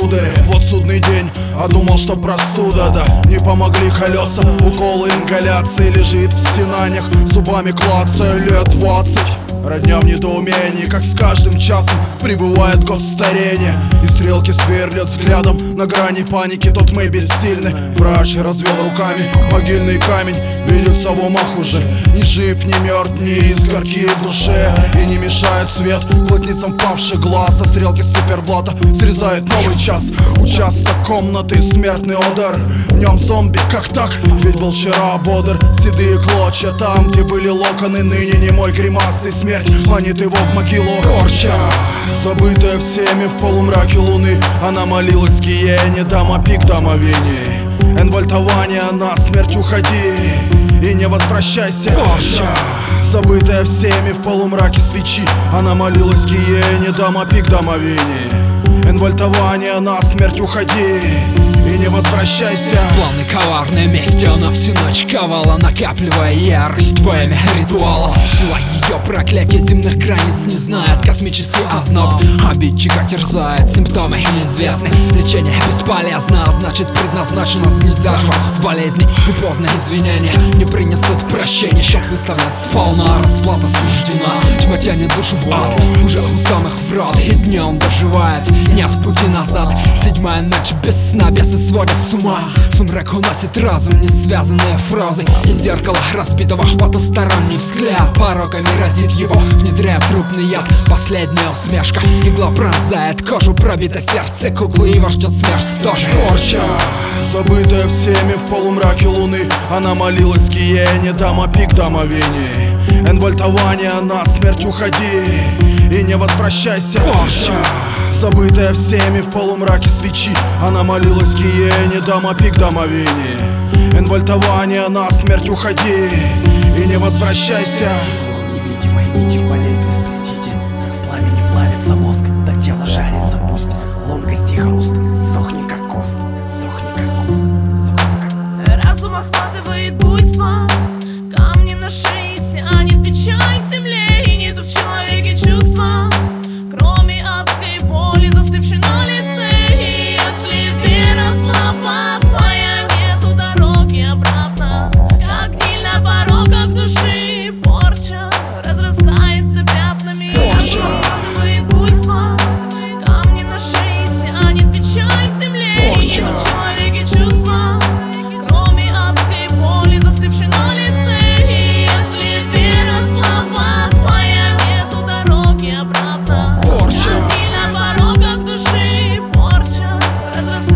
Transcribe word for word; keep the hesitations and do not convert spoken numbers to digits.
сударь, вот судный день, а думал, что простуда, да. Не помогли колеса, уколы, ингаляции. Лежит в стенаниях, зубами клацая лет двадцать. Родня в недоумении, как с каждым часом прибывает госстарение. И стрелки сверлят взглядом на грани паники. Тот мы бессильны. Врач развел руками могильный камень. Видится в умах уже ни жив, ни мертв, ни искорки в душе. И не мешает свет глазницам впавший глаз. А стрелки суперблата срезает новый час. Участок комнаты, смертный удар. В нем зомби, как так? Ведь был вчера бодр. Седые клочья там, где были локоны. Ныне немой гримасы смерть манит его в могилу. Порча, забытая всеми в полумраке луны. Она молилась гиене, дама пик домовений. Энвольтование, на смерть уходи и не возвращайся. Порча, забытая всеми в полумраке свечи. Она молилась гиене, дама пик домовений. Энвольтование, на смерть уходи и не возвращайся. Планы коварной мести она всю ночь ковала, накапливая ярость твоими ритуала. Сила ее проклятия земных границ не знает. Космический озноб обидчика терзает. Симптомы неизвестны, лечение бесполезно, а значит предназначено снизить заживо. В болезни и поздно извинения не принесут прощения. Счет выставлен сполна, расплата суждена. Тьма тянет душу в ад, уже у самых врат. И днем доживает, нет пути назад. Седьмая ночь без сна, бесы сводят с ума. Сумрак уносит разум, несвязанные фразы. Из зеркала разбитого потусторонний взгляд. Пороками разит его, внедряя трупный яд. Последняя усмешка, игла пронзает кожу. Пробито сердце куклы и вождя смерть тоже. Порча, забытая всеми в полумраке луны. Она молилась гиене, дама пик домовений. Энвольтование, на смерть уходи и не возвращайся. Порча, забытая всеми в полумраке свечи. Она молилась гиене, дама пик домовений. Энвольтование, на смерть уходи и не возвращайся. Невидимой нитью болезни сплетите, как в пламени плавится воск, так тело жарится, пусть ломкость и хруст. Сохни как куст, сохни как куст, сохни как куст. Разум охватывает буйство, камнем на шее тянет печаль к земле. И нету в человеке чувства, кроме адской боли, застывшей на лице. И если вера слаба твоя, нету дороги обратно. Как гниль на порогах души, порча разрастается пятнами. Порча, охватывает буйство, камнем на шее тянет печаль к земле. Порча, И нету в человеке чувства, кроме адской боли, застывшей на лице. И если вера слаба твоя, нету дороги обратно. Порча, на порогах души, порча разрастается.